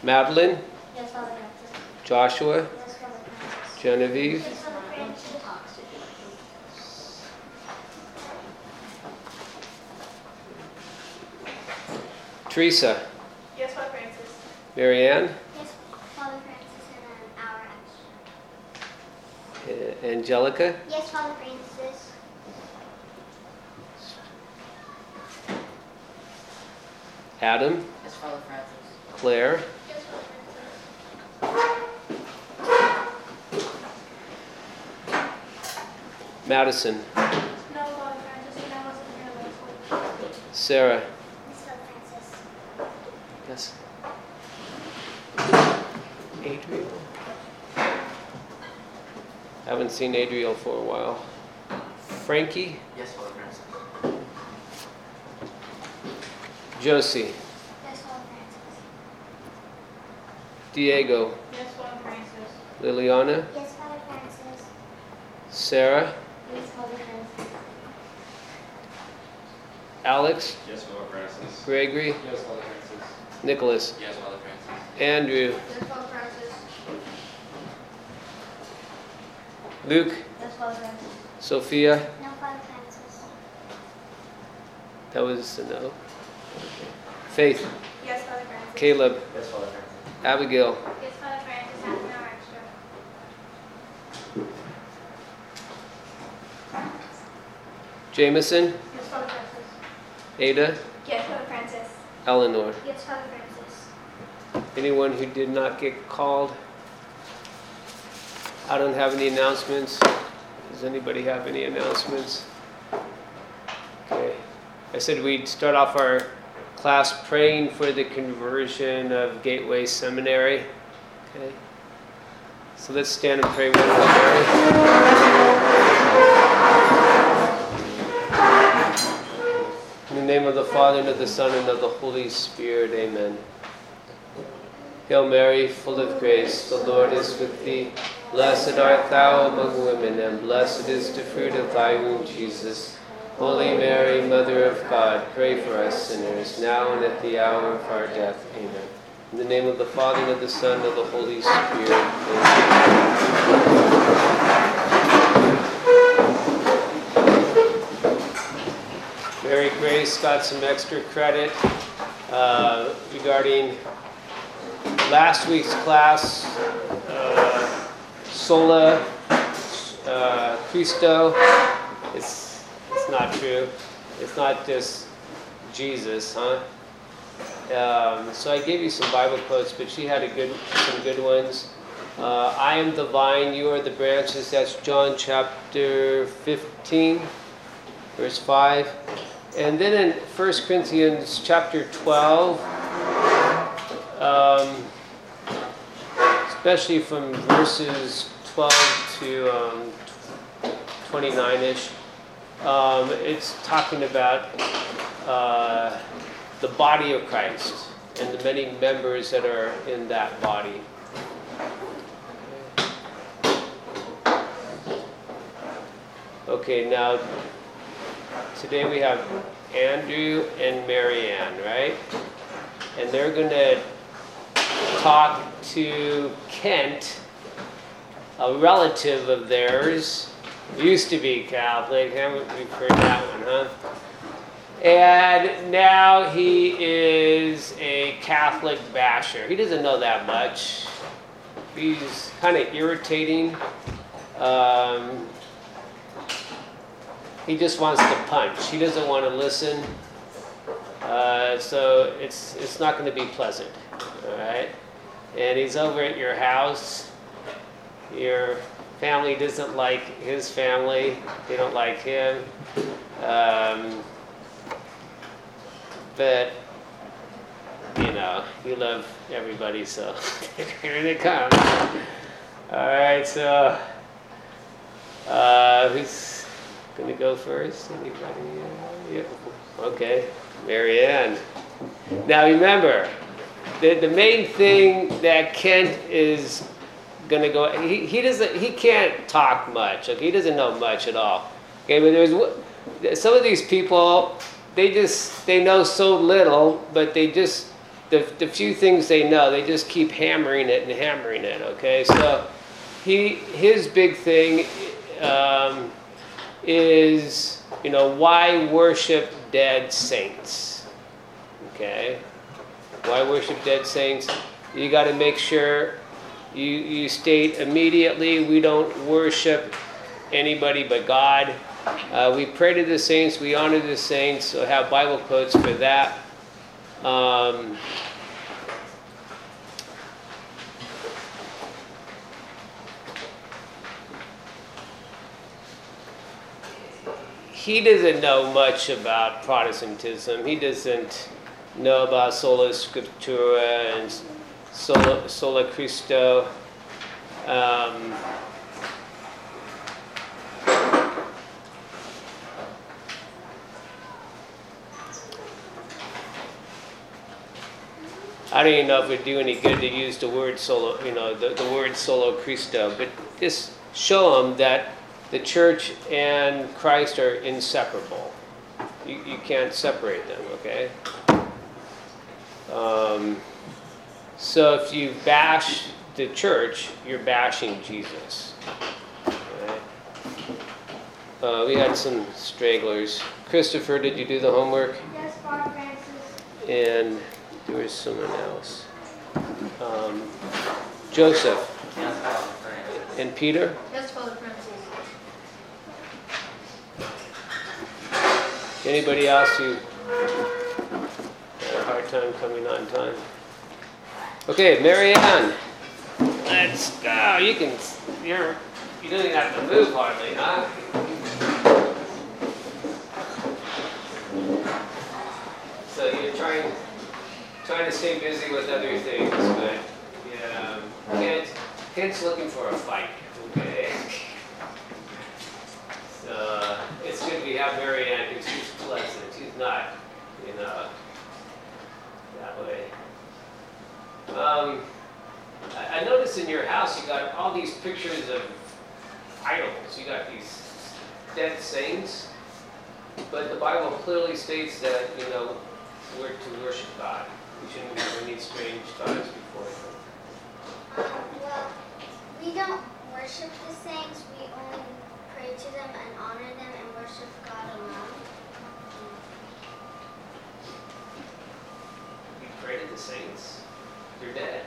Madeline, Yes, Father Francis. Joshua, Yes, Father Francis. Genevieve, Yes, Father Francis. Teresa, Yes, Father Francis. Marianne, Yes, Father Francis, and an hour extra. Angelica, Yes, Father Francis. Adam, Yes, Father Francis. Claire, Yes, Father Francis. Madison, No, Father Francis, and I wasn't here last week. Sarah. Yes, Father Francis. Yes. Adriel. Haven't seen Adriel for a while. Frankie, Yes, Father Francis. Josie, Yes, Father Francis. Diego, Yes, Father Francis. Liliana, Yes, Father Francis. Sarah, Yes, Father Francis. Alex, Yes, Father Francis. Gregory, Yes, Father Francis. Nicholas, Yes, Father Francis. Andrew, Yes, Father Francis. Luke, Yes, Father Francis. Sophia. No, Father Francis. That was a no. Faith, Yes, Father Francis. Caleb, Yes, Father Francis. Abigail, Yes, Father Francis, half an hour extra. Jameson, Yes, Father Francis. Ada, Yes, Father Francis. Eleanor. Yes, Father Francis. Anyone who did not get called? I don't have any announcements. Does anybody have any announcements? Okay. I said we'd start off our class praying for the conversion of Gateway Seminary. Okay. So let's stand and pray with Mary. In the name of the Father, and of the Son, and of the Holy Spirit, amen. Hail Mary, full of grace, the Lord is with thee. Blessed art thou among women, and blessed is the fruit of thy womb, Jesus. Holy Mary, Mother of God, pray for us sinners, now and at the hour of our death. Amen. In the name of the Father, and of the Son, and of the Holy Spirit. Amen. Mary Grace got some extra credit regarding last week's class, Sola Christo. It's not true. It's not just Jesus, huh? So I gave you some Bible quotes, but she had some good ones. I am the vine, you are the branches. That's John chapter 15, verse 5. And then in 1 Corinthians chapter 12, especially from verses 12 to 29-ish, it's talking about the body of Christ and the many members that are in that body. Okay, now today we have Andrew and Marianne, right? And they're going to talk to Kent, a relative of theirs. Used to be Catholic, haven't we heard that one, huh? And now he is a Catholic basher. He doesn't know that much. He's kind of irritating. He just wants to punch. He doesn't want to listen. So it's not going to be pleasant, all right? And he's over at your house. Your family doesn't like his family. They don't like him. But, you know, you love everybody, so here they come. All right, so who's going to go first? Anybody? Yeah. Okay, Marianne. Now remember, the main thing that Kent is going to go, he can't talk much. Okay, he doesn't know much at all. Okay, but there's some of these people. They know so little, but they just the few things they know, they just keep hammering it and hammering it, okay? So his big thing is, why worship dead saints, okay? Why worship dead saints? You got to make sure you state immediately, we don't worship anybody but God. We pray to the saints, we honor the saints, so have Bible quotes for that. He doesn't know much about Protestantism. He doesn't know about sola scriptura and sola Christo. I don't even know if it would do any good to use the word solo, the word solo Christo, but just show them that the church and Christ are inseparable. You can't separate them, okay? So if you bash the church, you're bashing Jesus. Okay? We had some stragglers. Christopher, did you do the homework? Yes, Father Francis. And there was someone else. Joseph Yes, Father Francis. and Peter. Yes, Father Francis. Anybody else who had a hard time coming on time? Okay, Marianne. Let's go. You don't even have to move hardly, huh? So you're trying to stay busy with other things, but yeah, Kent's looking for a fight. Okay. So it's good we have Marianne because she's pleasant. She's not, that way. I noticed in your house you got all these pictures of idols. You got these dead saints, but the Bible clearly states that we're to worship God. We shouldn't have any strange gods before Him. Well, we don't worship the saints. We only pray to them and honor them and worship God alone. We pray to the saints. They're dead.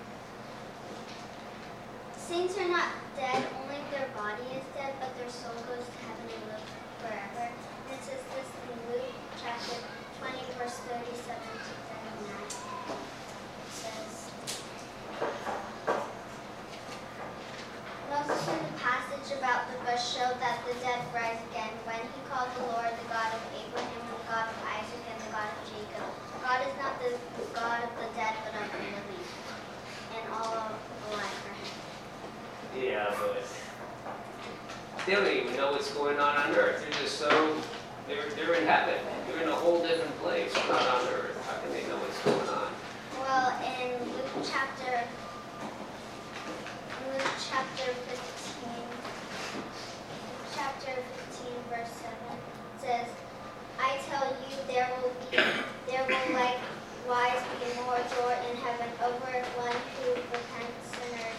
Saints are not dead, only their body is dead, but their soul goes to heaven and lives forever. And it says this in Luke chapter 20, verse 37 to 39. It says, Moses in the passage about the bush showed that the dead rise again when he called the Lord the God of Abraham, the God of Isaac, and the God of Jacob. God is not the God of the dead, but of the living, and all of alive for him. Yeah, but they don't even know what's going on earth. They're just they're in heaven. They're in a whole different place, not on earth. How can they know what's going on? Well, in Luke chapter 15, verse 7, it says, I tell you, there will likewise be more joy in heaven over one who repents sinner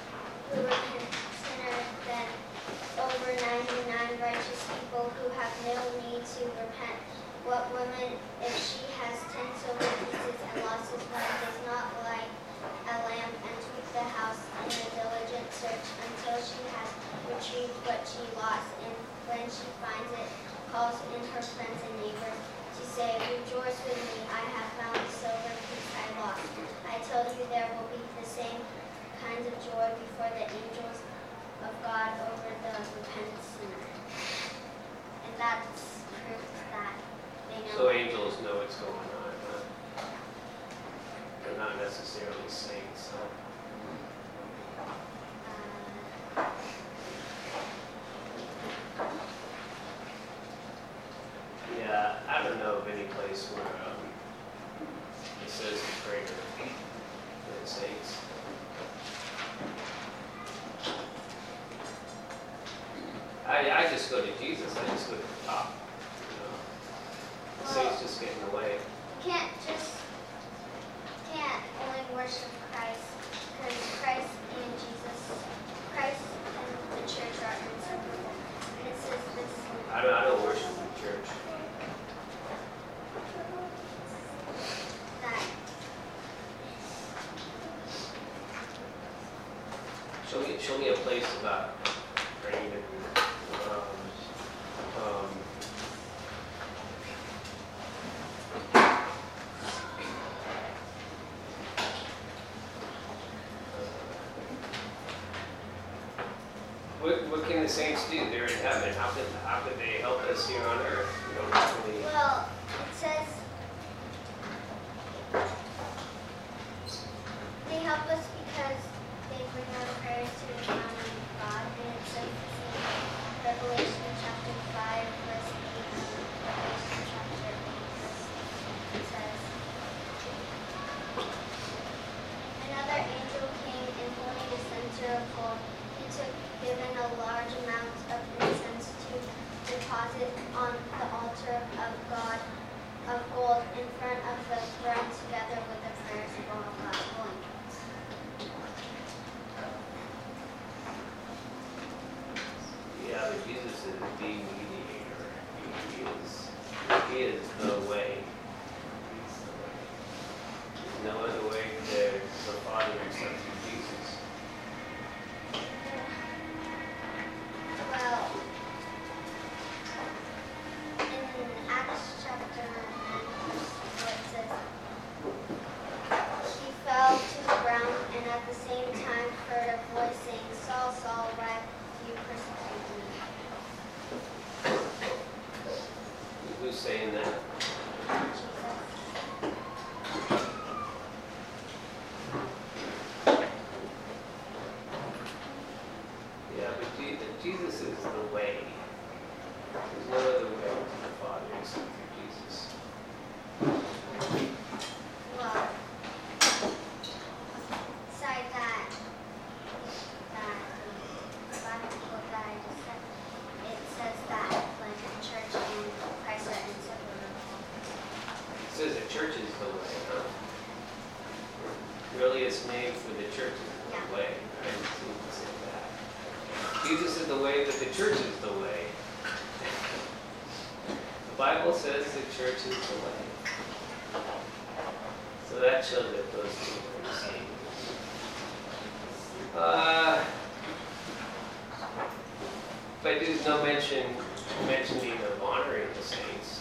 than over 99 righteous people who have no need to repent. What woman, if she has 10 silver pieces and loses one, does not light a lamp and sweep the house in a diligent search until she has retrieved what she lost, and when she finds it, calls in her friends and neighbors to say, Rejoice with me, I have found the silver piece I lost. I tell you, there will be the same kinds of joy before the angels of God over the repentant sinner. And that's proof that they know. So angels know what's going on, huh? They're not necessarily saints, huh? Yeah, I don't know of any place where it says to pray to the saints. I just go to Jesus. I just go to the top. The saints just get in the way. You can't just worship Christ, because Christ and the church are inseparable. And it says this, I don't worship the church. that Show me a place about praying and what can the saints do? They're in heaven. How could they help us here on earth? We don't really. well, it says they help us because they bring our prayers to the throne of God. And it says this in Revelation chapter 5, verse 8, and Revelation chapter 8, verse 8. It says, another angel came and holding a censer of gold. He took given a large amount of incense to deposit on the altar of God of gold in front of the throne together with the prayers of all God's holy ones. Yeah, but Jesus is the mediator. He is the way. There's no other way to the Father except through Jesus. Well, in Acts chapter 9, where it says, he fell to the ground and at the same time heard a voice saying, Saul, Saul, why do you persecute me? Who's saying that? Jesus. Yeah, but Jesus is the way. There's no other way to the Father except through Jesus. Well, beside that Bible that I just said, it says that like the church and Christ are inseparable. It says the church is the way, huh? Really, it's named for the church is the Yeah. way. Right? So you can say that. Jesus is the way, but the church is the way. The Bible says the church is the way. So that shows that those two are the same. But there's no mentioning of honoring the saints.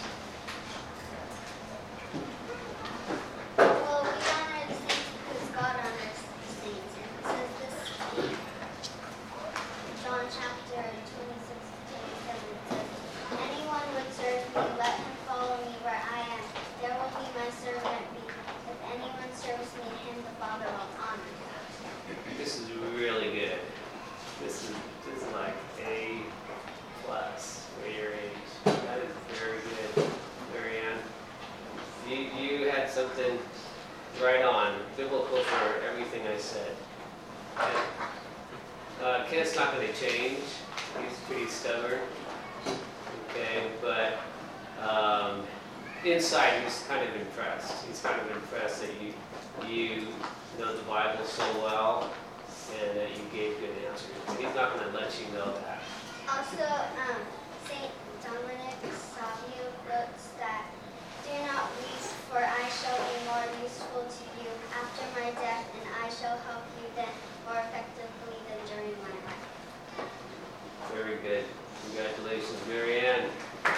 Well, we honor the saints because God honors the saints. And it says this in John chapter 26 to 27. It says, anyone would serve me, let him follow me where I am. There will be my servant be. If anyone serves me, him the Father will honor. This is really good. This is like A plus for your age. That is very good, Marianne. You had something right on, biblical for everything I said. Kent's not going to change. He's pretty stubborn. Okay, but inside he's kind of impressed. He's kind of impressed that you know the Bible so well and that you gave good answers. He's not going to let you know that. Also, St. Dominic Savio wrote that, do not weep, for I shall be more useful to you after my death, and I shall help you then more effectively than during my life. Very good. Congratulations, Marianne.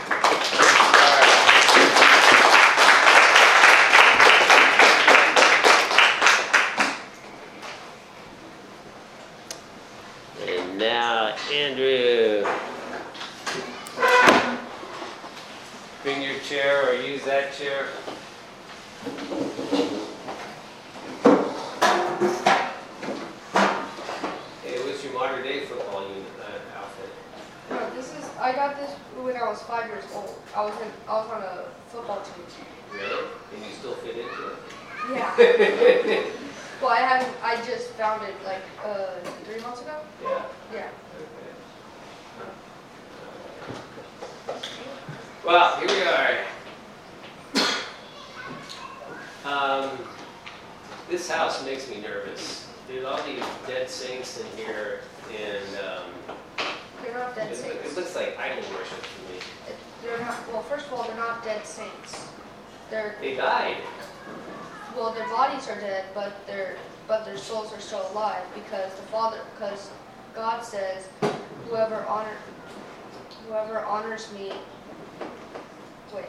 And now, Andrew. Bring your chair or use that chair. Hey, what's your modern day football unit outfit? No, I got this when I was 5 years old. I was on a football team. Really? And you still fit into Yeah. it? Well, I just found it like 3 months ago. Yeah. Yeah. Okay. Well, here we are. This house makes me nervous. There's all these dead saints in here, and They're not dead it saints. looks like idol worship to me. They're not, well, first of all, they're not dead saints. They died. Well, their bodies are dead, but their souls are still alive because because God says, whoever honors me, wait,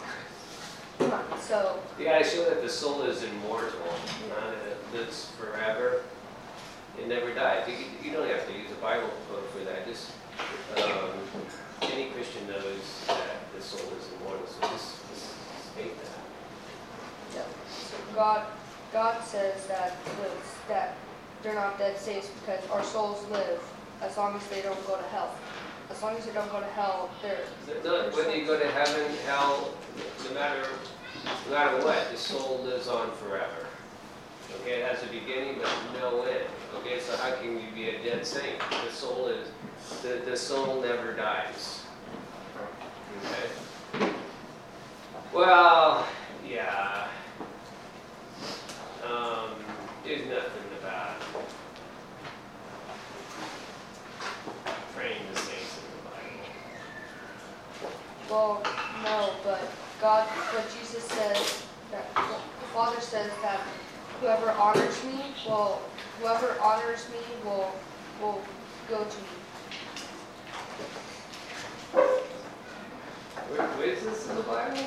so, You gotta show that the soul is immortal, not that it lives forever. It never dies. You don't have to use a Bible quote for that. Just any Christian knows that the soul is immortal. So just state that. yeah. So God says that they're not dead saints because our souls live as long as they don't go to hell. As long as they don't go to hell, Whether you go to heaven, hell, no matter what, the soul lives on forever. Okay, it has a beginning but no end. Okay, so how can you be a dead saint? The soul never dies. Okay. Well, yeah. There's nothing about praying the saints in the Bible. well, no, but Jesus says that, the Father says that whoever honors me will go to me. Where is this in the Bible?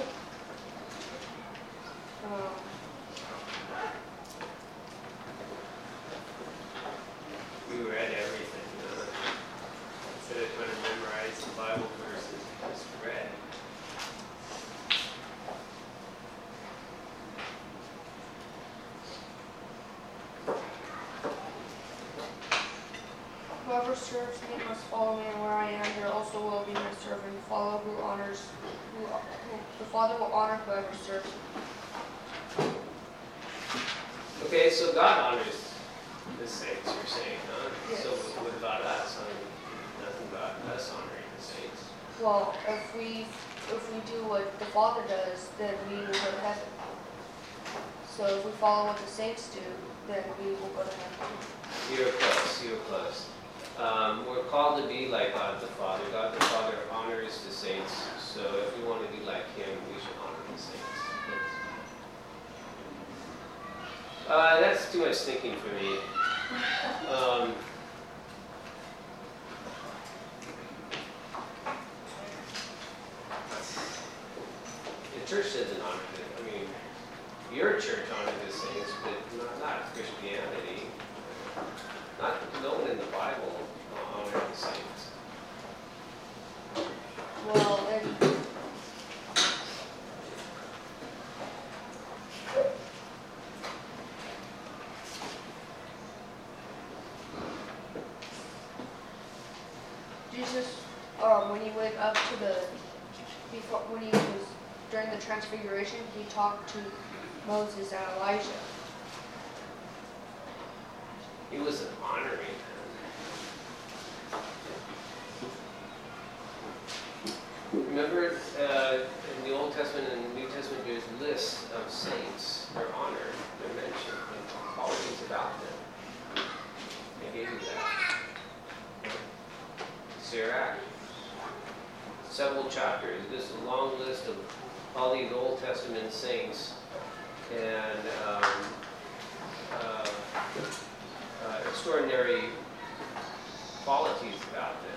We read everything. Instead of trying to memorize the Bible verses, we just read. Whoever serves me must follow me, and where I am, there also will be my servant. The Father will honor whoever serves him. Okay, so God honors the saints, you're saying, huh? Yes. So what about us? I mean, nothing about us honoring the saints. Well, if we do what the Father does, then we will go to heaven. So if we follow what the saints do, then we will go to heaven. You're close. We're called to be like God the Father. God the Father honors the saints. So if we want to be like Him, we should honor the saints. That's too much thinking for me. The church doesn't honor it. I mean, your church honors the saints, but not Christianity. No one in the Bible honors the saints. Well, and Jesus, when he went up to when he was during the transfiguration, he talked to Moses and Elijah. He wasn't honoring them. Remember, in the Old Testament and the New Testament, there's lists of saints. They're honored, they're mentioned, and qualities about them. They gave you that. Sirach, several chapters. This is a long list of all these Old Testament saints and extraordinary qualities about them.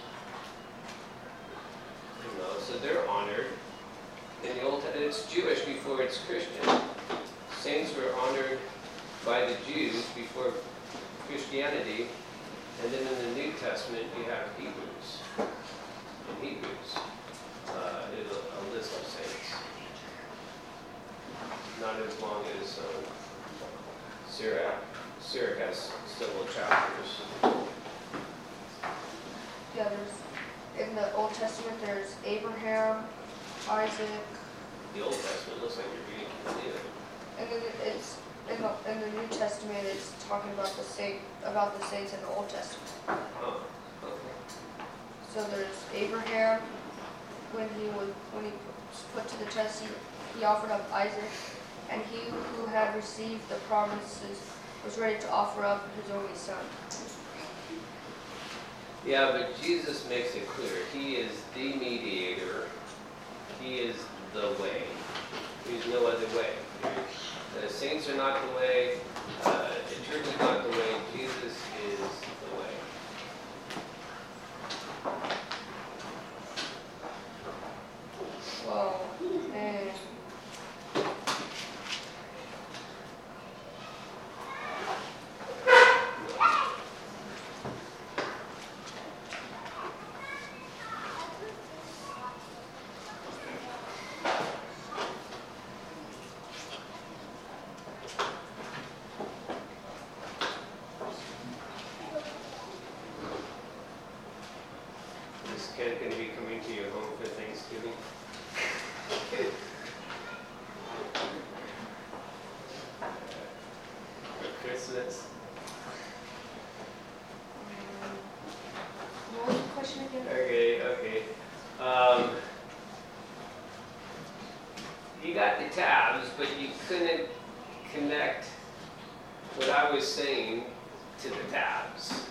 You know, so they're honored. In the Old Testament, it's Jewish before it's Christian. Saints were honored by the Jews before Christianity, and then in the New Testament you have Hebrews. In Hebrews, there's a list of saints. Not as long as Sirach. Sirach has several chapters. Yeah, in the Old Testament, there's Abraham, Isaac, The Old Testament looks like you're reading from the New. and then it's in the New Testament. It's talking about the saints in the Old Testament. Oh, okay. So there's Abraham when he was put to the test. He offered up Isaac, and he who had received the promises was ready to offer up his only son. Yeah, but Jesus makes it clear. He is the mediator. He is the way. There's no other way. The saints are not the way. The church is not the way. Jesus is the way. Well, and Is Ken going to be coming to your home for Thanksgiving? For Christmas? what was the question again? Okay. You got the tabs, but you couldn't connect what I was saying to the tabs.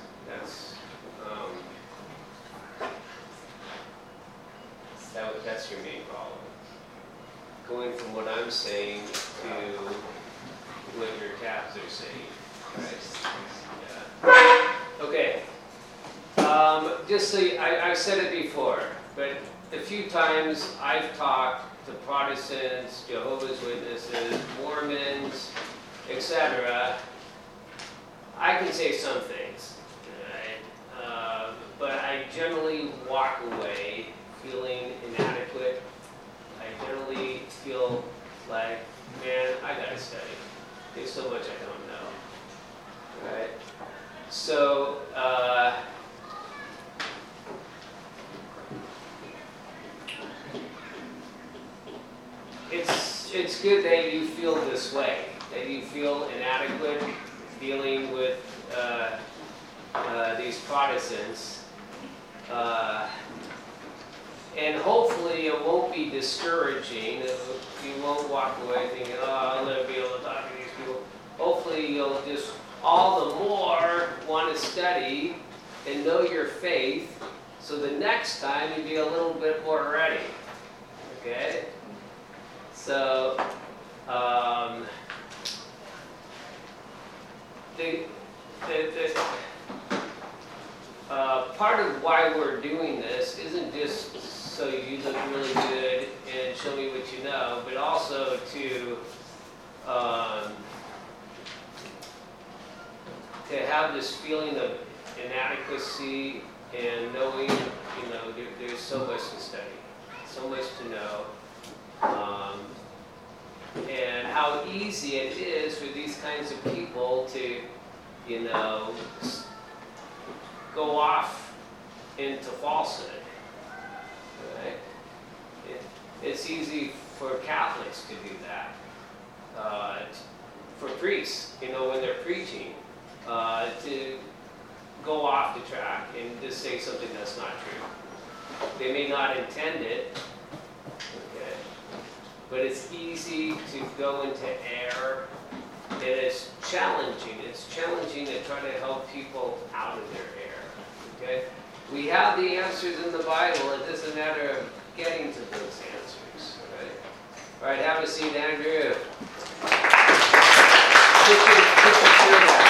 That's your main problem. Going from what I'm saying to what your tabs are saying. Right? Yeah. Okay. Just so I've said it before, but a few times I've talked to Protestants, Jehovah's Witnesses, Mormons, etc. I can say some things, right? But I generally walk away feeling inadequate. I generally feel like, man, I gotta study. There's so much I don't know, right? So, it's good that you feel this way, that you feel inadequate dealing with these Protestants. And hopefully it won't be discouraging. You won't walk away thinking, oh, I'll never be able to talk to these people. Hopefully you'll just all the more want to study and know your faith, so the next time you'll be a little bit more ready. Okay? So, part of why we're doing this isn't just so you look really good and show me what you know, but also to have this feeling of inadequacy and knowing, there's so much to study, so much to know, and how easy it is for these kinds of people to, go off into falsehood. Right? It's easy for Catholics to do that. For priests, when they're preaching, to go off the track and just say something that's not true. They may not intend it, okay? But it's easy to go into error, and it's challenging. It's challenging to try to help people out of their error, okay? We have the answers in the Bible. It doesn't matter of getting to those answers, all right? All right, have a seat, Andrew. Put your chair back.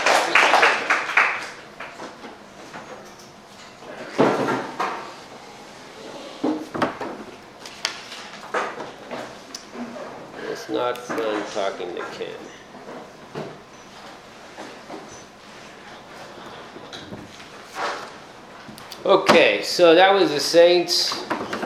It's not fun talking to Ken. Okay, so that was the saints.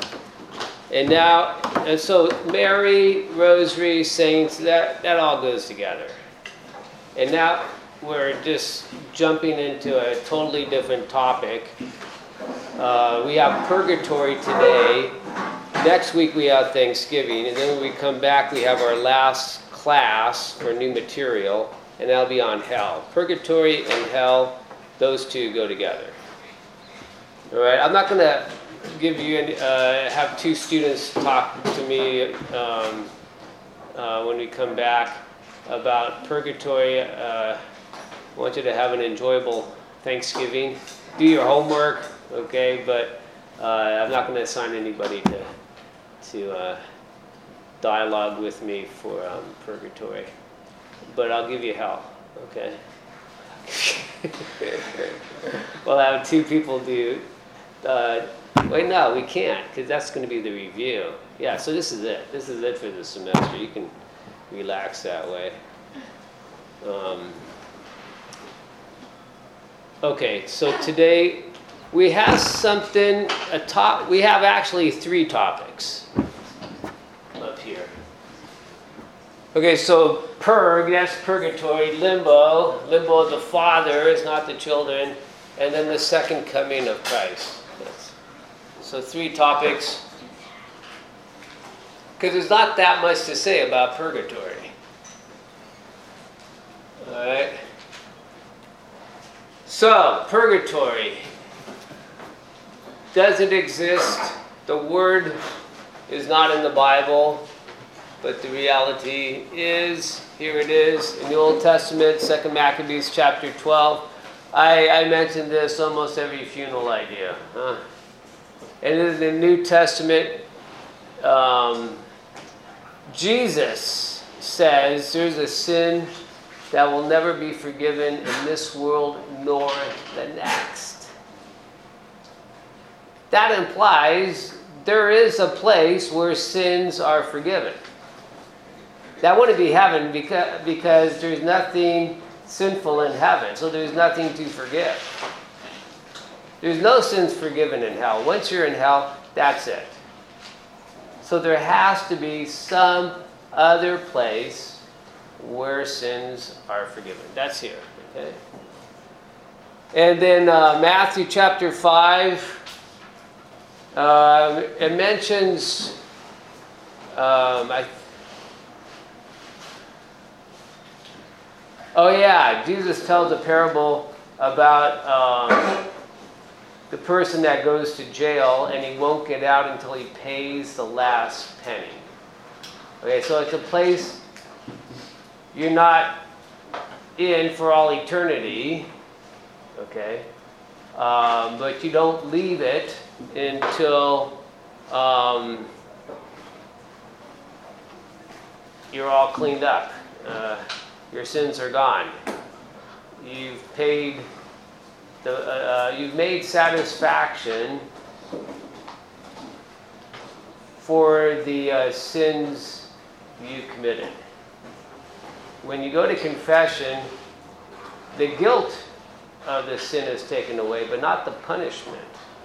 And so Mary, Rosary, saints, that all goes together. And now we're just jumping into a totally different topic. We have purgatory today. Next week we have Thanksgiving. And then when we come back, we have our last class for new material. And that'll be on hell. Purgatory and hell, those two go together. All right, I'm not going to give you have two students talk to me when we come back about purgatory. I want you to have an enjoyable Thanksgiving. Do your homework, okay? But I'm not going to assign anybody to dialogue with me for purgatory. But I'll give you hell, okay? We'll have 2 people do. Wait, no, we can't, because that's going to be the review. Yeah, so this is it. This is it for the semester. You can relax that way. Okay, so today we have something, we have actually 3 topics up here. Okay, so that's purgatory, limbo of the Father is not the children, and then the second coming of Christ. So 3 topics, because there's not that much to say about purgatory. All right. So, purgatory doesn't exist. The word is not in the Bible, but the reality is, here it is, in the Old Testament, 2 Maccabees chapter 12. I mention this almost every funeral I do. And in the New Testament, Jesus says there's a sin that will never be forgiven in this world nor the next. That implies there is a place where sins are forgiven. That wouldn't be heaven because there's nothing sinful in heaven, so there's nothing to forgive. There's no sins forgiven in hell. Once you're in hell, that's it. So there has to be some other place where sins are forgiven. That's here. Okay? And then Matthew chapter 5, it mentions, Jesus tells a parable about the person that goes to jail and he won't get out until he pays the last penny. Okay, so it's a place you're not in for all eternity, okay? But you don't leave it until you're all cleaned up. Your sins are gone. You've paid you've made satisfaction for the sins you committed. When you go to confession, the guilt of the sin is taken away, but not the punishment.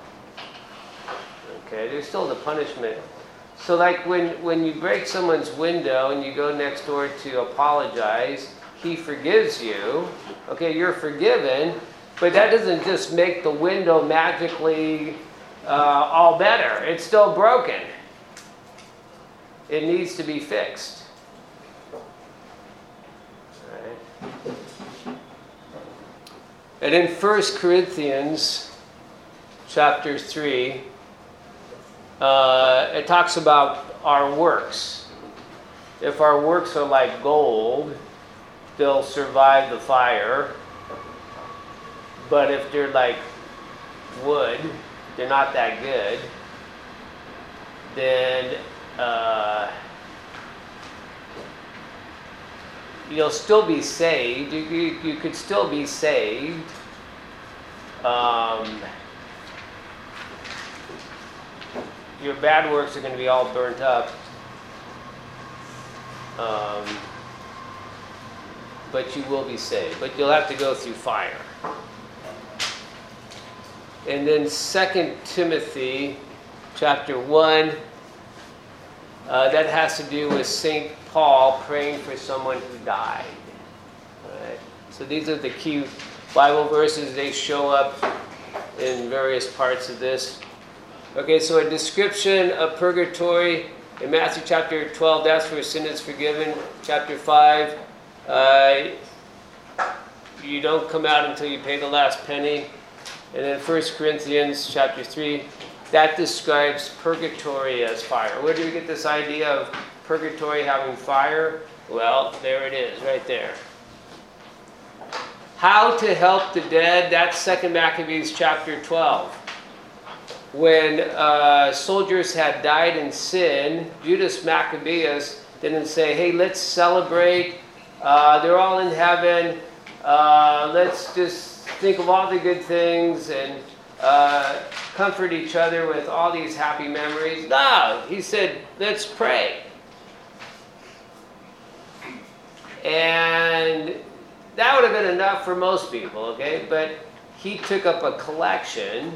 Okay, there's still the punishment. So like when you break someone's window and you go next door to apologize, he forgives you. Okay, you're forgiven, but that doesn't just make the window magically all better. It's still broken. It needs to be fixed. And in 1 Corinthians chapter 3, it talks about our works. If our works are like gold, they'll survive the fire. But if they're like wood, they're not that good, then you'll still be saved. You could still be saved. Your bad works are going to be all burnt up. But you will be saved. But you'll have to go through fire. And then 2 Timothy chapter 1, that has to do with St. Paul praying for someone who died. All right. So these are the key Bible verses. They show up in various parts of this. Okay, so a description of purgatory in Matthew chapter 12, that's where sin is forgiven. Chapter 5, you don't come out until you pay the last penny. And then 1 Corinthians chapter 3, that describes purgatory as fire. Where do we get this idea of purgatory having fire? Well, there it is, right there. How to help the dead, that's 2 Maccabees chapter 12. When soldiers had died in sin, Judas Maccabeus didn't say, hey, let's celebrate, they're all in heaven, let's just think of all the good things and comfort each other with all these happy memories. No, he said, let's pray. And that would have been enough for most people, okay? But he took up a collection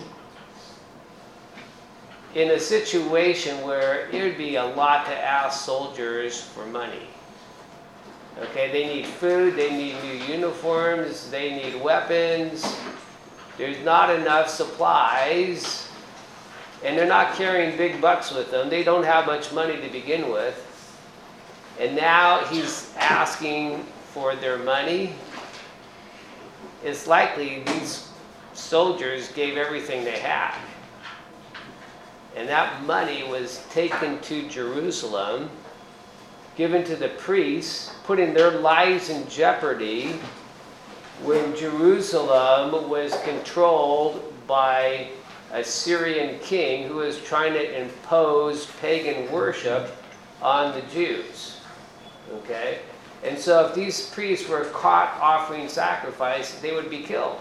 in a situation where it would be a lot to ask soldiers for money. Okay, they need food, they need new uniforms, they need weapons. There's not enough supplies, and they're not carrying big bucks with them. They don't have much money to begin with. And now he's asking for their money. It's likely these soldiers gave everything they had. And that money was taken to Jerusalem, given to the priests, putting their lives in jeopardy when Jerusalem was controlled by a Syrian king who was trying to impose pagan worship on the Jews. Okay? And so if these priests were caught offering sacrifice, they would be killed.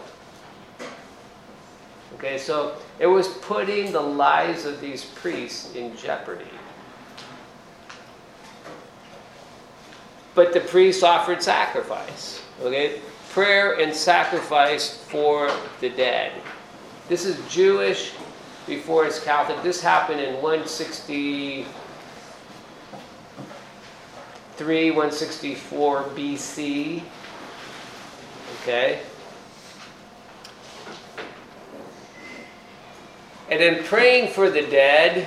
Okay, so it was putting the lives of these priests in jeopardy. But the priests offered sacrifice. Okay? Prayer and sacrifice for the dead. This is Jewish before it's Catholic. This happened in 163, 164 BC. Okay? And then praying for the dead,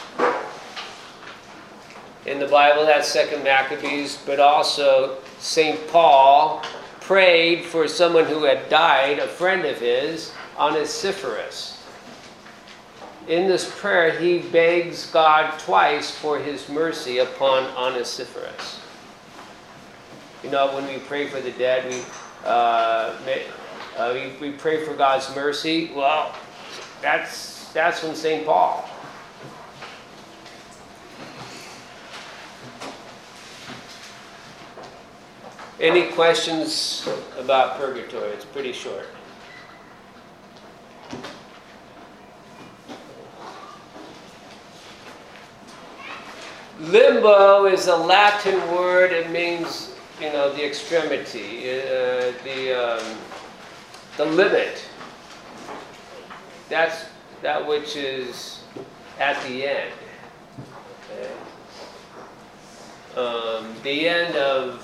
in the Bible, that's 2 Maccabees, but also St. Paul prayed for someone who had died, a friend of his, Onesiphorus. In this prayer, he begs God twice for his mercy upon Onesiphorus. You know, when we pray for the dead, we pray for God's mercy. Well, that's from St. Paul. Any questions about purgatory? It's pretty short. Limbo is a Latin word. It means, the extremity, the limit. That's that which is at the end. Okay. The end of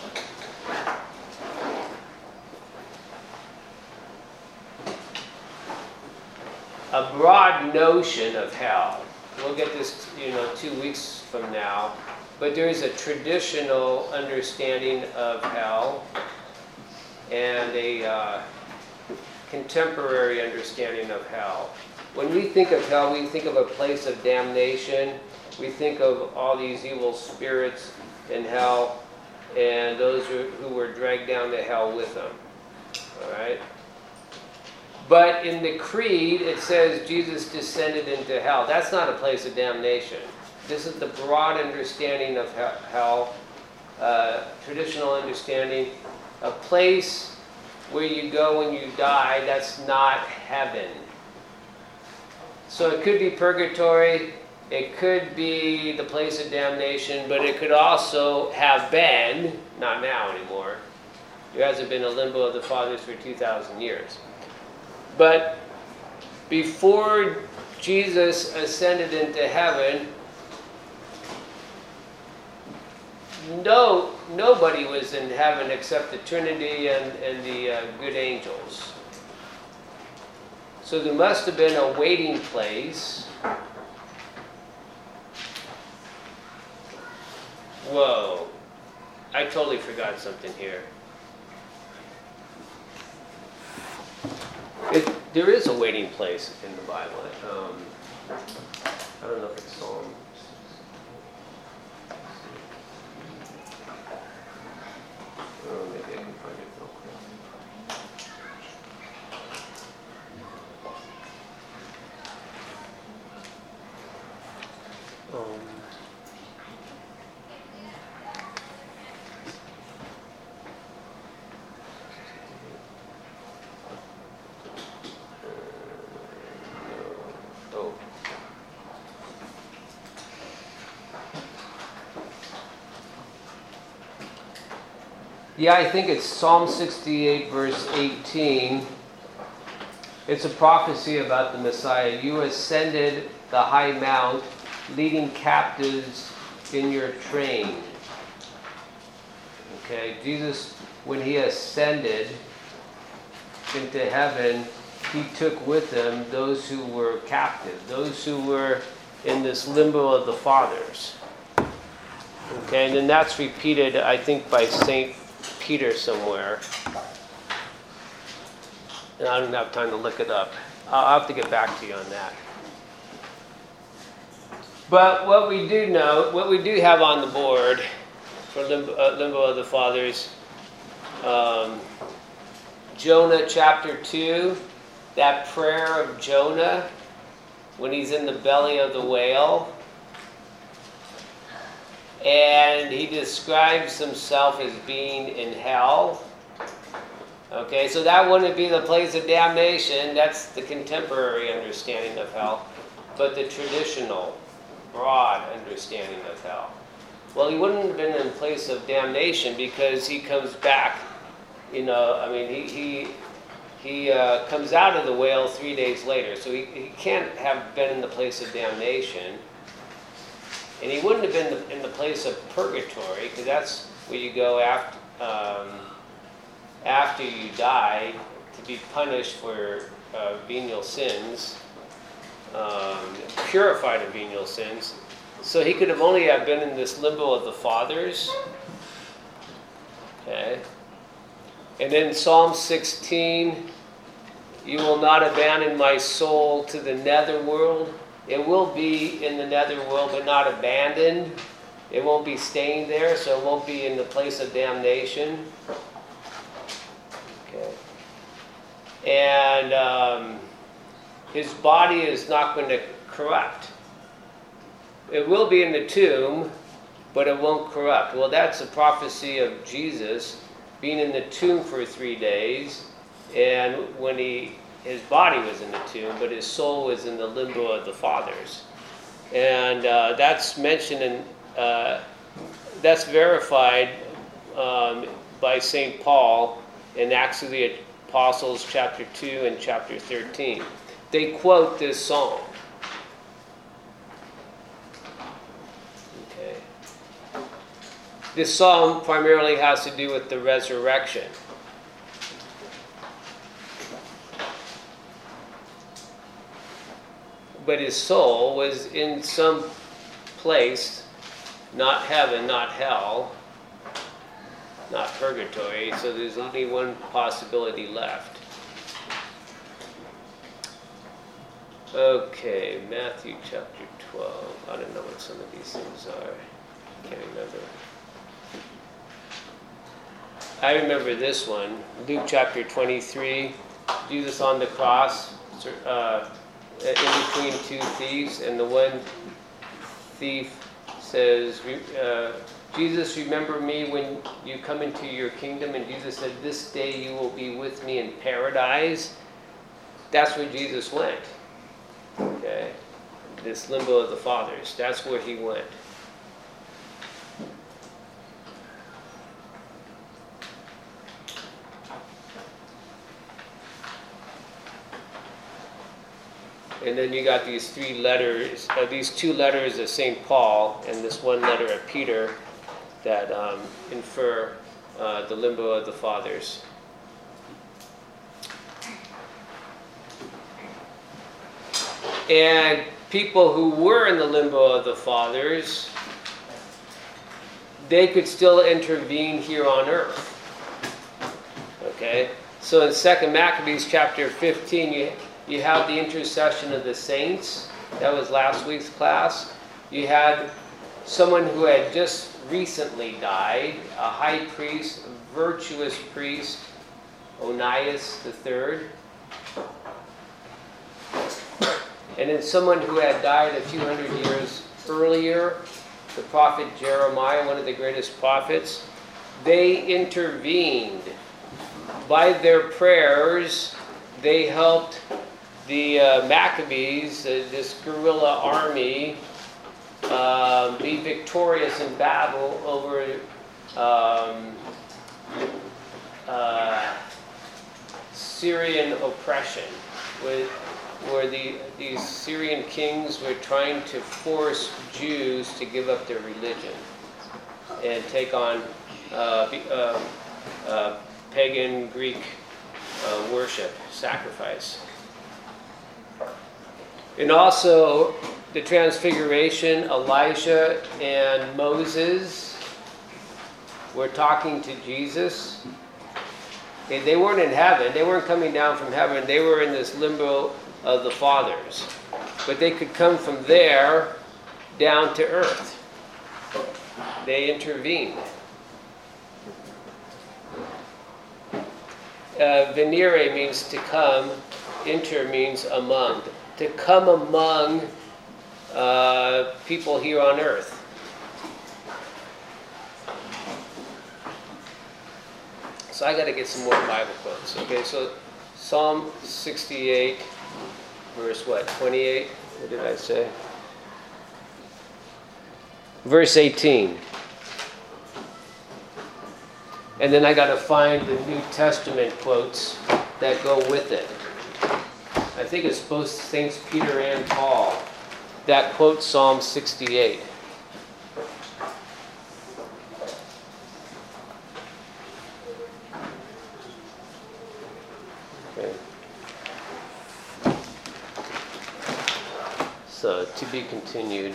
a broad notion of hell. We'll get this, 2 weeks from now. But there is a traditional understanding of hell and a contemporary understanding of hell. When we think of hell, we think of a place of damnation. We think of all these evil spirits in hell and those who were dragged down to hell with them. All right? But in the Creed, it says Jesus descended into hell. That's not a place of damnation. This is the broad understanding of hell, traditional understanding. A place where you go when you die, that's not heaven. So it could be purgatory, it could be the place of damnation, but it could also have been, not now anymore. There hasn't been a limbo of the fathers for 2,000 years. But before Jesus ascended into heaven, nobody was in heaven except the Trinity and the good angels. So there must have been a waiting place. Whoa, I totally forgot something here. There is a waiting place in the Bible. I don't know if it's Psalm. Oh. Yeah, I think it's Psalm 68, verse 18. It's a prophecy about the Messiah. You ascended the high mount, leading captives in your train. Okay, Jesus, when he ascended into heaven, he took with him those who were captive, those who were in this limbo of the fathers. Okay, and then that's repeated, I think, by St. Peter somewhere. And I don't have time to look it up. I'll have to get back to you on that. But what we do know, what we do have on the board for limbo of the fathers, Jonah chapter 2, that prayer of Jonah when he's in the belly of the whale. And he describes himself as being in hell. Okay, so that wouldn't be the place of damnation. That's the contemporary understanding of hell. But the traditional, broad understanding of hell. Well, he wouldn't have been in place of damnation because he comes back. You know, I mean, he comes out of the whale 3 days later. So he can't have been in the place of damnation. And he wouldn't have been in the place of purgatory, because that's where you go after you die to be punished for venial sins, purified of venial sins. So he could have only have been in this limbo of the fathers. Okay. And then Psalm 16, you will not abandon my soul to the netherworld. It will be in the netherworld, but not abandoned. It won't be staying there, so it won't be in the place of damnation. Okay. And his body is not going to corrupt. It will be in the tomb, but it won't corrupt. Well, that's a prophecy of Jesus being in the tomb for 3 days, and when his body was in the tomb, but his soul was in the limbo of the fathers. And that's mentioned in, that's verified by St. Paul in Acts of the Apostles, chapter 2 and chapter 13. They quote this psalm. Okay. This psalm primarily has to do with the resurrection. But his soul was in some place, not heaven, not hell, not purgatory, so there's only one possibility left. Okay, Matthew chapter 12. I don't know what some of these things are. I can't remember. I remember this one, Luke chapter 23, Jesus on the cross, in between two thieves, and the one thief says, Jesus, remember me when you come into your kingdom. And Jesus said, this day you will be with me in paradise. That's where Jesus went. Okay? This limbo of the fathers. That's where he went. And then you got these three letters, these two letters of St. Paul and this one letter of Peter that infer the limbo of the fathers. And people who were in the limbo of the fathers, they could still intervene here on earth. Okay? So in 2 Maccabees chapter 15, you have the intercession of the saints. That was last week's class. You had someone who had just recently died, a high priest, a virtuous priest, Onias III. And then someone who had died a few hundred years earlier, the prophet Jeremiah, one of the greatest prophets, they intervened. By their prayers, they helped the Maccabees, this guerrilla army, be victorious in battle over Syrian oppression, where these Syrian kings were trying to force Jews to give up their religion and take on pagan Greek worship, sacrifice. And also the Transfiguration, Elijah and Moses were talking to Jesus. And they weren't in heaven. They weren't coming down from heaven. They were in this limbo of the fathers. But they could come from there down to earth. They intervened. Venire means to come. Inter means among. To come among people here on earth. So I got to get some more Bible quotes. Okay, so Psalm 68, verse what? 28? What did I say? Verse 18. And then I got to find the New Testament quotes that go with it. I think it's both Saints Peter and Paul that quote Psalm 68. Okay. So, to be continued.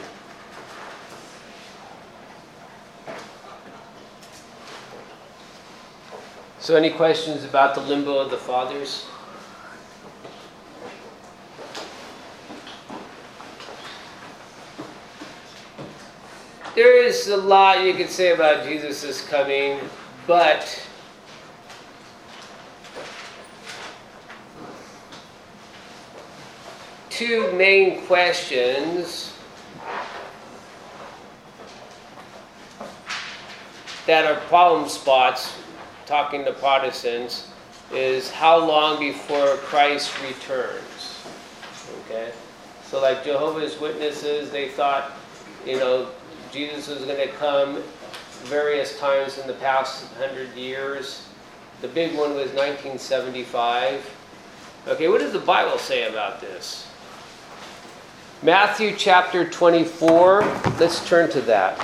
So, any questions about the limbo of the fathers? There is a lot you could say about Jesus' coming, but two main questions that are problem spots talking to Protestants is how long before Christ returns. Okay? So like Jehovah's Witnesses, they thought, Jesus was going to come various times in the past 100 years. The big one was 1975. Okay, what does the Bible say about this? Matthew chapter 24. Let's turn to that.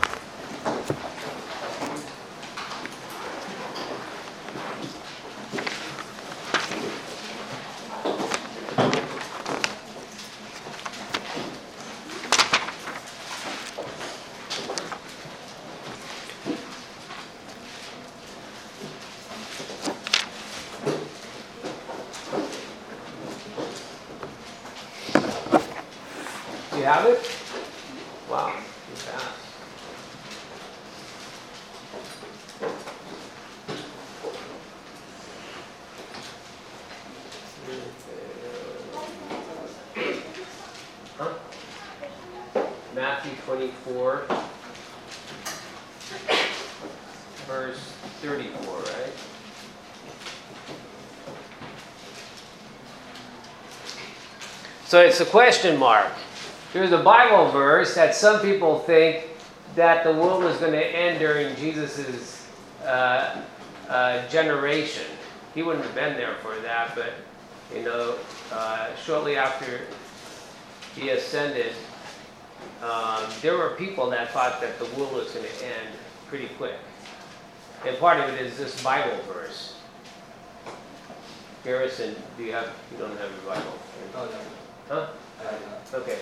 You have it? Wow, you're fast. Huh? Matthew 24, verse 34, right? So it's a question mark. There's a Bible verse that some people think that the world was going to end during Jesus' generation. He wouldn't have been there for that, but shortly after he ascended, there were people that thought that the world was going to end pretty quick. And part of it is this Bible verse. Garrison, you don't have your Bible? Oh, no. Huh? I have not. Okay.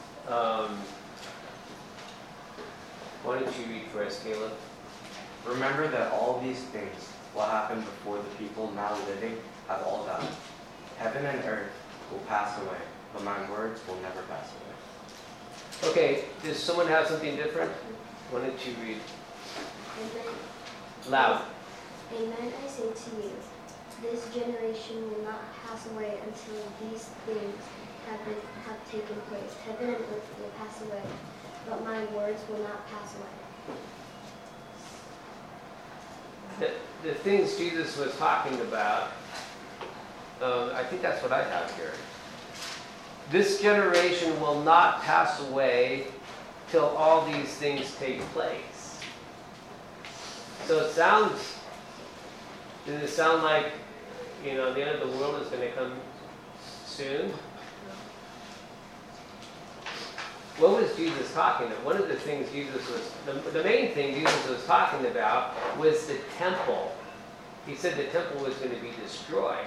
Why don't you read for us, Caleb? Remember that all these things will happen before the people now living have all died. Heaven and earth will pass away, but my words will never pass away. Okay, does someone have something different? Why don't you read? Amen. Loud. Amen, I say to you, this generation will not pass away until these things have taken place. Heaven and earth will pass away, but my words will not pass away. The things Jesus was talking about, I think that's what I have here. This generation will not pass away till all these things take place. So does it sound like, the end of the world is going to come soon? What was Jesus talking about? One of the things the main thing Jesus was talking about was the temple. He said the temple was going to be destroyed.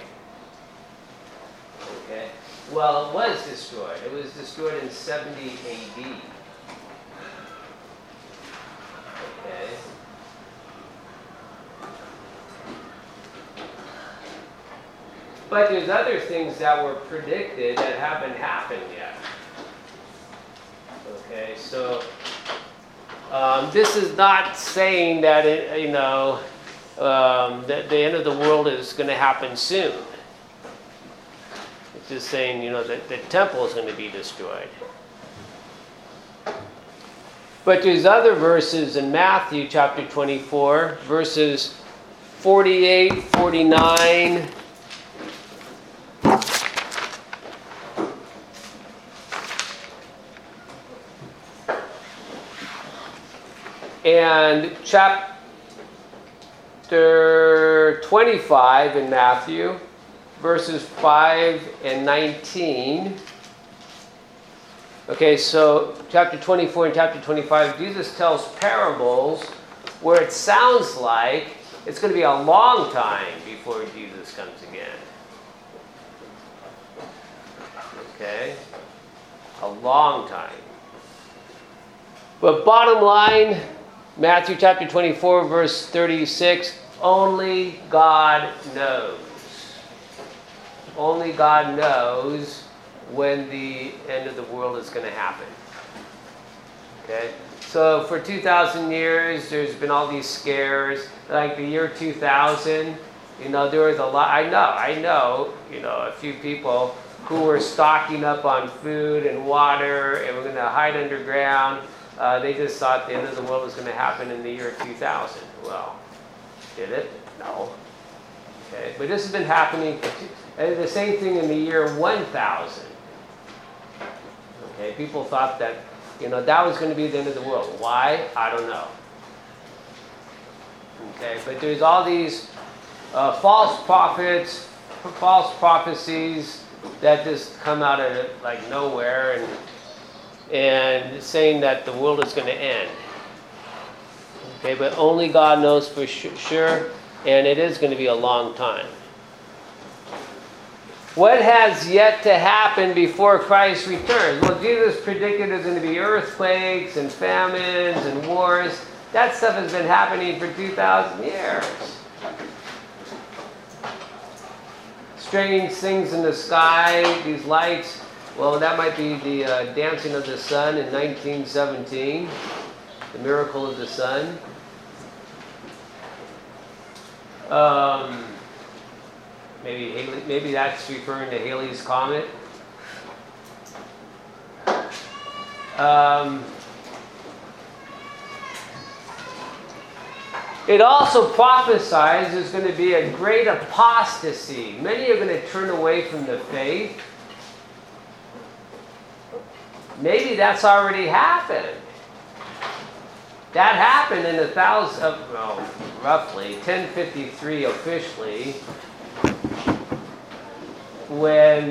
Okay. Well, it was destroyed. It was destroyed in 70 AD. Okay. But there's other things that were predicted that haven't happened yet. Okay, so this is not saying that that the end of the world is going to happen soon. It's just saying, that the temple is going to be destroyed. But there's other verses in Matthew chapter 24, verses 48, 49. And chapter 25 in Matthew, verses 5 and 19. Okay, so chapter 24 and chapter 25, Jesus tells parables where it sounds like it's going to be a long time before Jesus comes again. Okay? A long time. But bottom line, Matthew chapter 24, verse 36, only God knows. Only God knows when the end of the world is going to happen. Okay? So for 2,000 years, there's been all these scares. Like the year 2000, there was a lot. I know, a few people who were stocking up on food and water and were going to hide underground. They just thought the end of the world was going to happen in the year 2000. Well, did it? No. Okay, but this has been happening. The same thing in the year 1000. Okay, people thought that that was going to be the end of the world. Why? I don't know. Okay, but there's all these false prophets, false prophecies that just come out of like nowhere and saying that the world is going to end. Okay, but only God knows for sure, and it is going to be a long time. What has yet to happen before Christ returns? Well, Jesus predicted there's going to be earthquakes and famines and wars. That stuff has been happening for 2,000 years. Strange things in the sky, these lights. Well, that might be the dancing of the sun in 1917, the miracle of the sun. Maybe that's referring to Halley's Comet. It also prophesies there's going to be a great apostasy. Many are going to turn away from the faith. Maybe that's already happened. That happened in roughly 1053 officially, when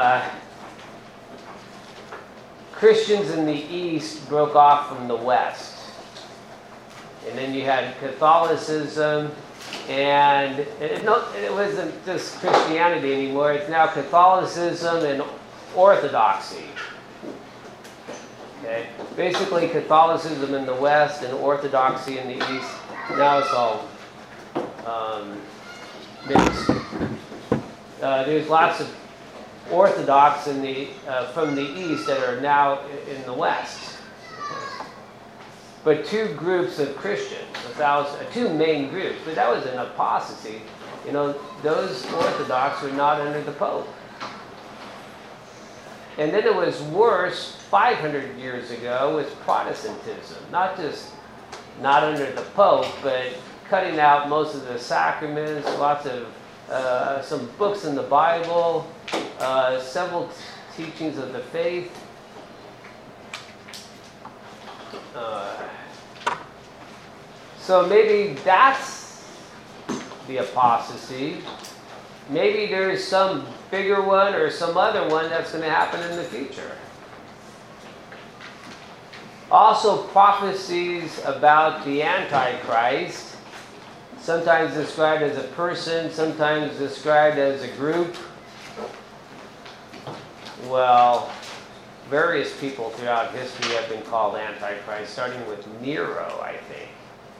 Christians in the East broke off from the West. And then you had Catholicism, and it wasn't just Christianity anymore. It's now Catholicism and Orthodoxy. Okay, basically Catholicism in the West and Orthodoxy in the East. Now it's all mixed. There's lots of Orthodox from the East that are now in the West. But two groups of Christians, two main groups, but that was an apostasy. Those Orthodox were not under the Pope. And then it was worse 500 years ago with Protestantism. Not under the Pope, but cutting out most of the sacraments, lots of some books in the Bible, several teachings of the faith. So maybe that's the apostasy. Maybe there's some bigger one or some other one that's going to happen in the future. Also, prophecies about the Antichrist, sometimes described as a person, sometimes described as a group. Well, various people throughout history have been called Antichrist, starting with Nero, I think.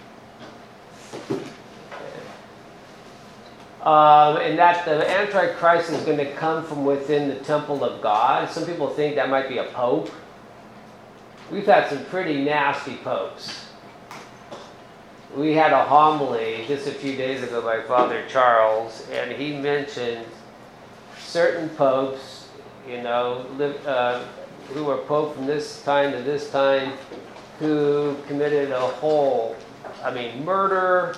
And that the Antichrist is going to come from within the temple of God. Some people think that might be a pope. We've had some pretty nasty popes. We had a homily just a few days ago by Father Charles, and he mentioned certain popes, who were pope from this time to this time, who committed murder,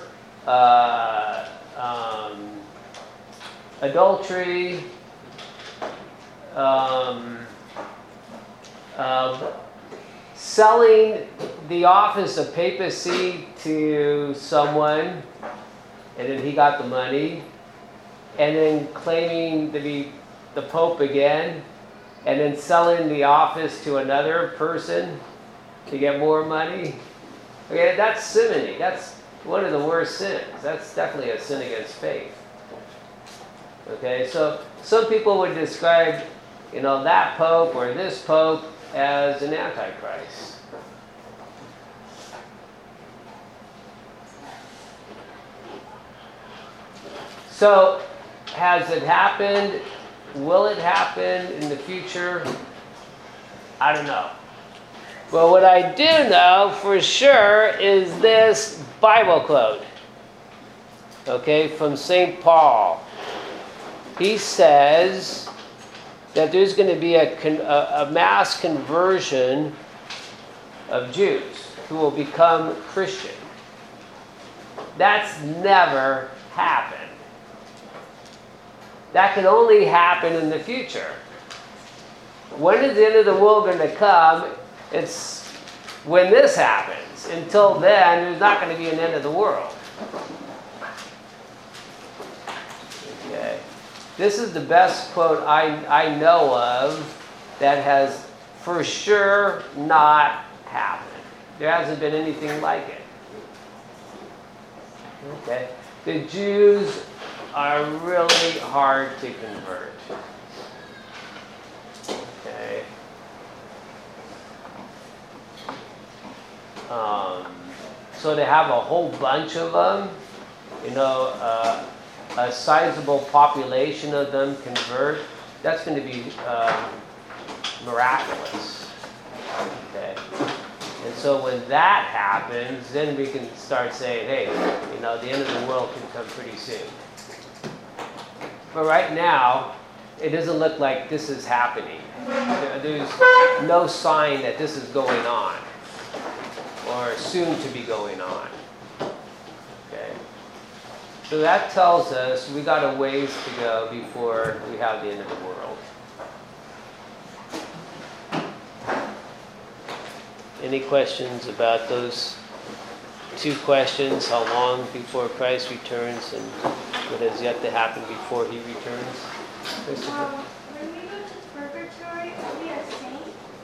adultery, selling the office of papacy to someone, and then he got the money, and then claiming to be the Pope again, and then selling the office to another person to get more money. Okay, that's simony. That's one of the worst sins. That's definitely a sin against faith. Okay, so some people would describe, that Pope or this Pope as an Antichrist. So, has it happened? Will it happen in the future? I don't know. But what I do know for sure is this Bible quote, okay, from St. Paul. He says that there's going to be a mass conversion of Jews who will become Christian. That's never happened. That can only happen in the future. When is the end of the world going to come? It's when this happens. Until then, there's not going to be an end of the world. Okay. This is the best quote I know of that has for sure not happened. There hasn't been anything like it. Okay. The Jews are really hard to convert. Okay. So to have a whole bunch of them, a sizable population of them convert, that's going to be miraculous. Okay. And so when that happens, then we can start saying, hey, the end of the world can come pretty soon. But right now, it doesn't look like this is happening. There's no sign that this is going on or soon to be going on. Okay. So that tells us we got a ways to go before we have the end of the world. Any questions about those two questions? How long before Christ returns and what has yet to happen before he returns? Christopher? When we go to purgatory, are we a saint?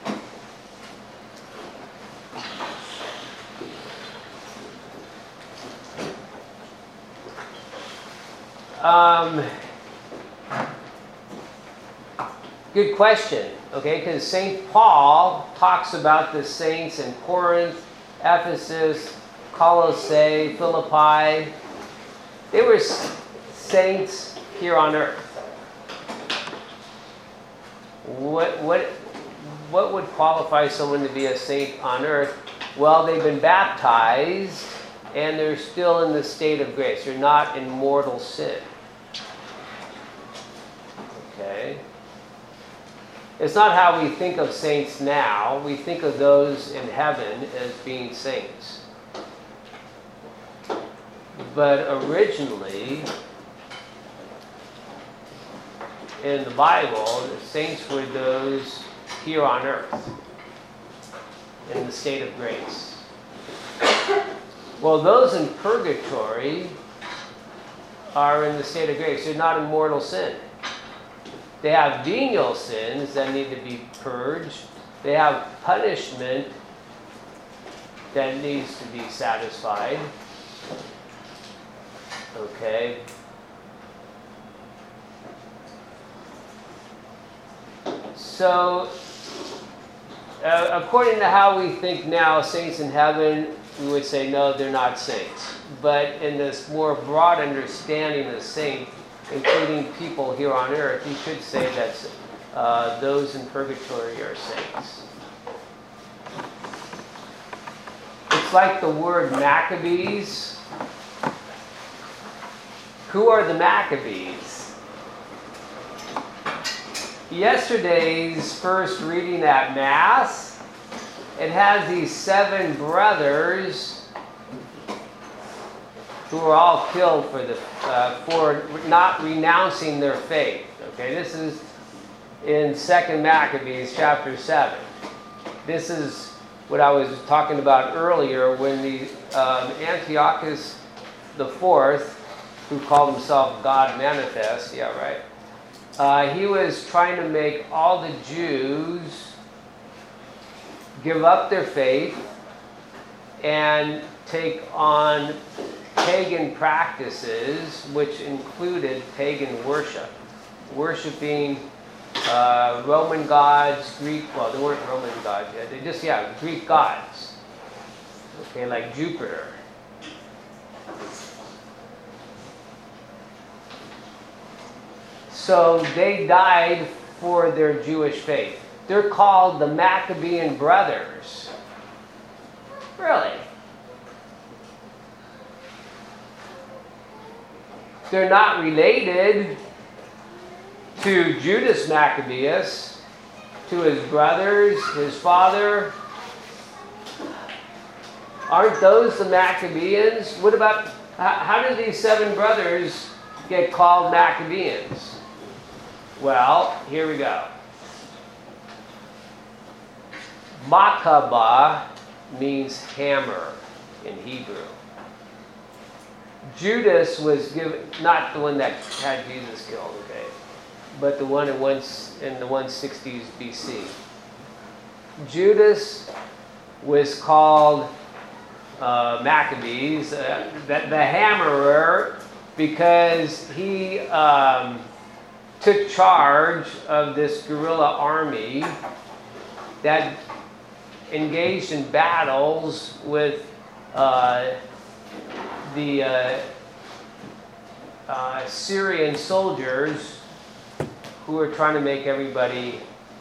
Good question, okay? Because St. Paul talks about the saints in Corinth, Ephesus, Colossae, Philippi. They were saints here on earth. What would qualify someone to be a saint on earth? Well, they've been baptized and they're still in the state of grace. They're not in mortal sin. Okay. It's not how we think of saints now. We think of those in heaven as being saints. But originally, in the Bible, the saints were those here on earth, in the state of grace. Well, those in purgatory are in the state of grace. They're not in mortal sin. They have venial sins that need to be purged. They have punishment that needs to be satisfied. Okay. So, according to how we think now, saints in heaven, we would say, no, they're not saints. But in this more broad understanding of saint, including people here on earth, you could say that those in purgatory are saints. It's like the word Maccabees. Who are the Maccabees? Yesterday's first reading at Mass, it has these 7 brothers who were all killed for not renouncing their faith. Okay, this is in 2 Maccabees chapter 7. This is what I was talking about earlier when the Antiochus IV, who called himself God Manifest, yeah, right. He was trying to make all the Jews give up their faith and take on pagan practices, which included pagan worship. Worshipping Roman gods, Greek, well, they weren't Roman gods yet. They just, Greek gods. Okay, like Jupiter. So they died for their Jewish faith. They're called the Maccabean brothers. Really? They're not related to Judas Maccabeus, to his brothers, his father. Aren't those the Maccabeans? What about, how did these 7 brothers get called Maccabeans? Well, here we go. Maccabah means hammer in Hebrew. Judas was given, not the one that had Jesus killed, okay, but the one in the 160s BC. Judas was called Maccabees, the hammerer, because he took charge of this guerrilla army that engaged in battles with the Syrian soldiers who were trying to make everybody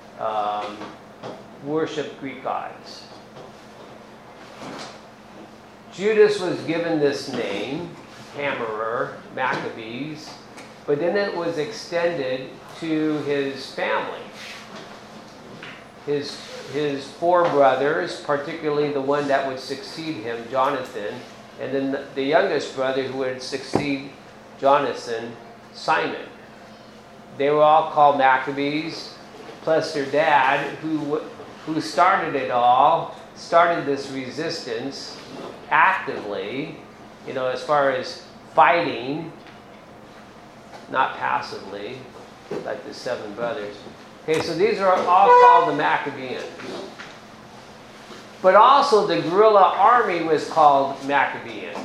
worship Greek gods. Judas was given this name, hammerer, Maccabees, but then it was extended to his family. His 4 brothers, particularly the one that would succeed him, Jonathan, and then the youngest brother who would succeed Jonathan, Simon. They were all called Maccabees, plus their dad, who started it all, started this resistance actively, as far as fighting, not passively, like the 7 brothers. Okay, so these are all called the Maccabeans. But also the guerrilla army was called Maccabean.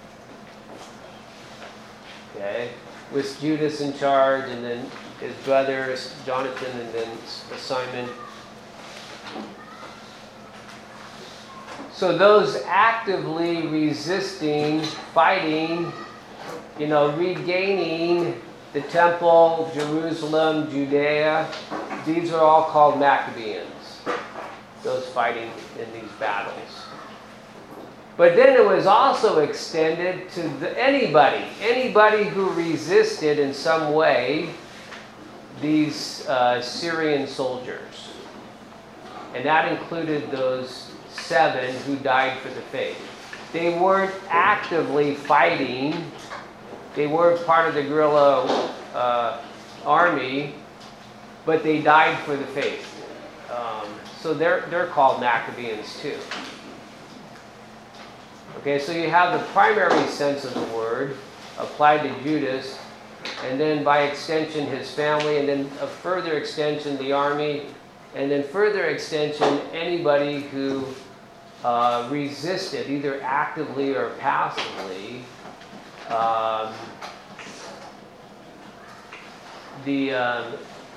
Okay, with Judas in charge, and then his brothers, Jonathan, and then Simon. So those actively resisting, fighting, regaining the temple, Jerusalem, Judea, these are all called Maccabeans. Those fighting in these battles. But then it was also extended to anybody who resisted in some way these Syrian soldiers. And that included those 7 who died for the faith. They weren't actively fighting. They weren't part of the guerrilla army, but they died for the faith. So they're called Maccabeans too. Okay, so you have the primary sense of the word applied to Judas, and then by extension his family, and then a further extension the army, and then further extension anybody who resisted either actively or passively the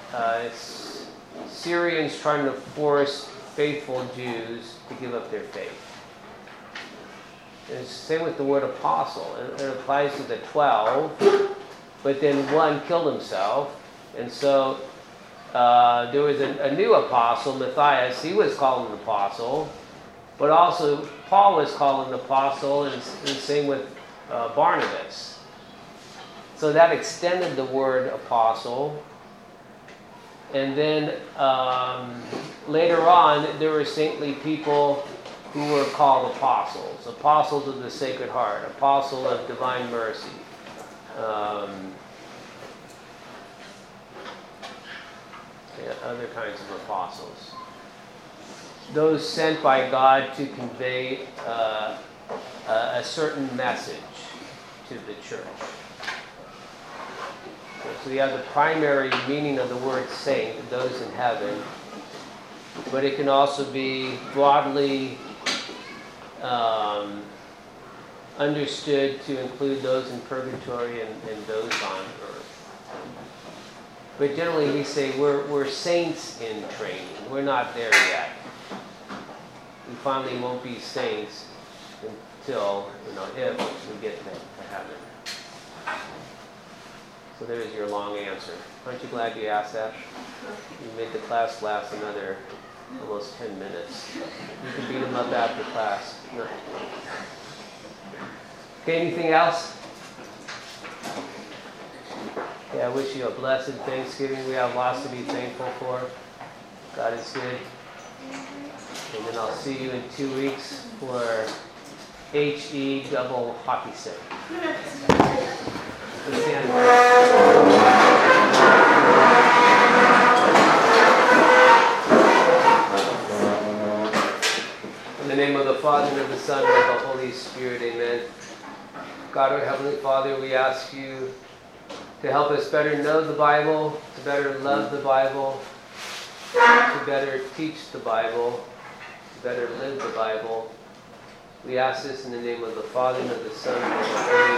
Syrians trying to force faithful Jews to give up their faith. And it's the same with the word apostle. It applies to the 12, but then one killed himself. And so there was a new apostle, Matthias. He was called an apostle. But also Paul was called an apostle, and the same with Barnabas. So that extended the word apostle. And then later on, there were saintly people who were called apostles. Apostles of the Sacred Heart, apostle of divine mercy. Other kinds of apostles. Those sent by God to convey a certain message to the church. So you have the primary meaning of the word saint, those in heaven, but it can also be broadly understood to include those in purgatory and those on earth. But generally we say we're saints in training. We're not there yet. We finally won't be saints until, if we get to heaven. So there's your long answer. Aren't you glad you asked that? You made the class last another almost 10 minutes. You can beat them up after class. No. Okay, anything else? Yeah, I wish you a blessed Thanksgiving. We have lots to be thankful for. God is good. And then I'll see you in 2 weeks for HE double hockey stick. Let's stand. In the name of the Father, and of the Son, and of the Holy Spirit, amen. God, our Heavenly Father, we ask you to help us better know the Bible, to better love the Bible, to better teach the Bible, to better live the Bible. We ask this in the name of the Father, and of the Son, and of the Holy